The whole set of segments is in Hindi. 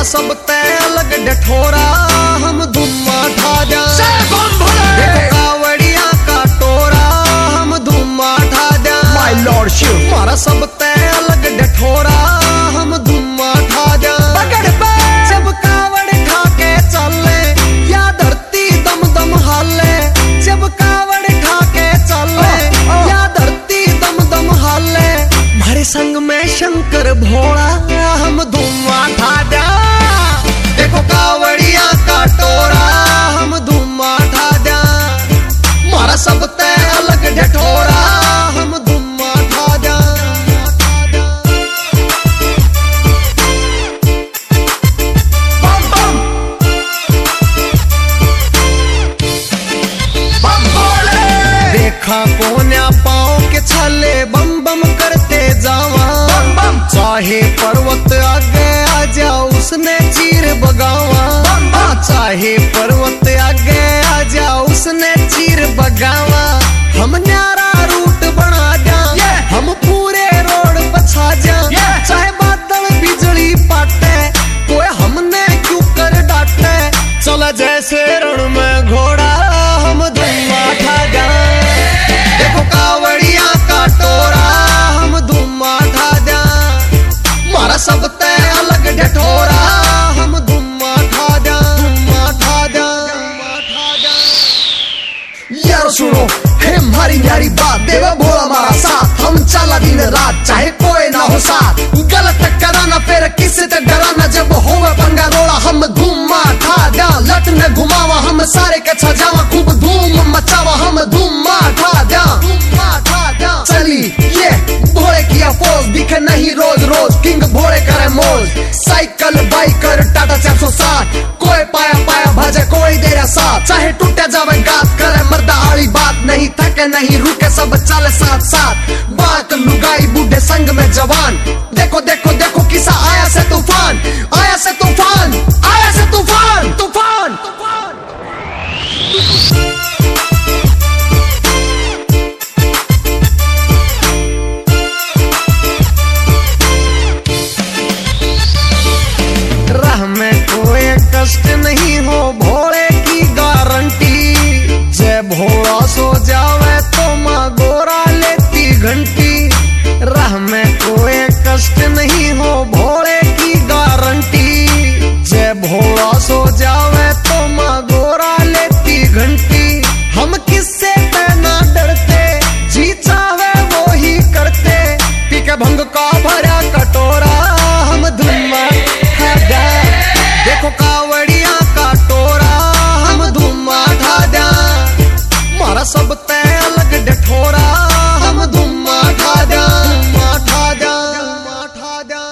मारा सब तय अलग डठोरा हम धुम्मा ठा जा। देखो कावड़िया का टोरा हम धुम्मा ठा जा। माय लॉर्ड शिव मारा सब तय अलग डठोरा हम धुम्मा ठा जा। जब कावड़ खा के चले या धरती दम दम हाले। जब कावड़ खा के चले या धरती दम दम हाले। हमारे संग में शंकर भोला हम धुम्मा ठा जा। देखो कावड़िया का टोरा हम धुम्मा ठा जा। मारा सब तय अलग डठोरा हम धुम्मा ठा जा। बम बम बम भोले। देखा कोन्या पाँव के छले बम बम करते जावा। बम बम चाहे पर्वत आगे आ जाओ उसने चीर बगावा। चाहे पर्वत आगे आ जाओ उसने चीर बगावा। हम न्यारा रूट बना जा हम पूरे रोड पछा जा। चाहे बादल बिजली पाटे कोई हमने क्यों कर डांटे। चला जैसे रण में घोड़ा हम धुम्मा ठा जा। देखो कावड़िया का टोरा हम धुम्मा ठा जा। मारा सब तय अलग डठोरा हम धुम्मा ठा जा। धुम्मा ठा जा। यार सुनो है हमारी न्यारी बात। देवा भोला मारा साथ हम चला दिन रात चाहे कोई ना हो साथ। गलत कराना फिर किसी से डराना। जब होवे पंगा रोड़ा हम धुम्मा ठा जा। लट में घुमावा हम सारे के छजावा। खूब धूम मचावा हम धुम्मा ठा जा। चली ये भोले किया पोज दिखे नहीं रोज रोज। किंग भोले करे मौज। साइकिल बाइकर टाटा 460 कोई पाया पाया भजे कोई दे रहा साथ। चाहे टूटे जावे गात करे मर्दा आली बात। नहीं थके नहीं रुके सब चले साथ साथ। बात लुगाई बूढ़े संग में जवान। देखो देखो देखो किसा आया से तूफान। आया से तूफान। आया से तूफान। तूफान राह में कोई कष्ट नहीं हो भोले की गारंटी। जय भोला सो जावे तो माँ गोरा लेती घंटी। राह में कोई कष्ट नहीं हो भोले की गारंटी। जय भोला सो जावे तो माँ गोरा लेती घंटी। हम किससे ना डरते जी चाहे वो ही करते। पी के भंग का भरा कटोरा हम धुम्मा ठा जा। देखो कावड़िया का टोरा हम धुम्मा ठा जा। मारा सब तय अलग डठोरा हम धुम्मा ठा जा। धुम्मा ठा जा। धुम्मा ठा जा।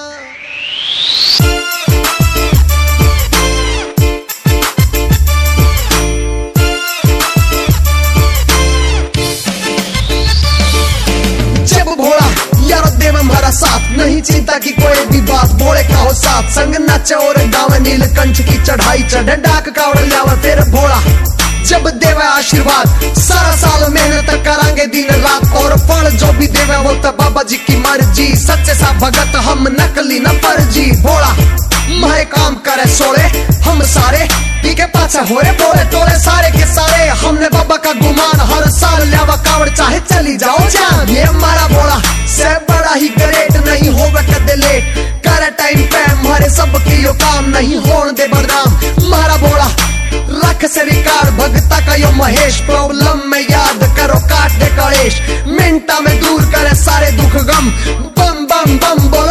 जब भोला यारो देव हमारा साथ। नहीं चिंता की कोई भी बात भोले का हो साथ। संग नाचे और गावे नीलकंठ की चढ़ाई चढ़े डाक कावड़ लियावा फिर भोला। जब देवे आशीर्वाद सारा साल मेहनत करांगे दिन रात। और फल जो भी देवे वो तो बाबा जी की मर्जी। सच्चे सा भगत हम नकली न फर्जी। भोला मारे काम करे सोले हम सारे पी के पाछे हो रे बोले टोले सारे के सारे। हमने बाबा का गुमान हर साल लियावा कावड़ चाहे चली जाओ जान। ये हमारा भोला से बड़ा ही ग्रेट नहीं होगा कदे लेट। करे टाइम पे हमारे सब की यो काम नहीं होने दे बदनाम। हमारा भोला रख से रिकार भगता का यो महेश। प्रॉब्लम में याद करो काट दे कलेश। मिनटा में दूर करे सारे दुख गम। बम बम बम बोलो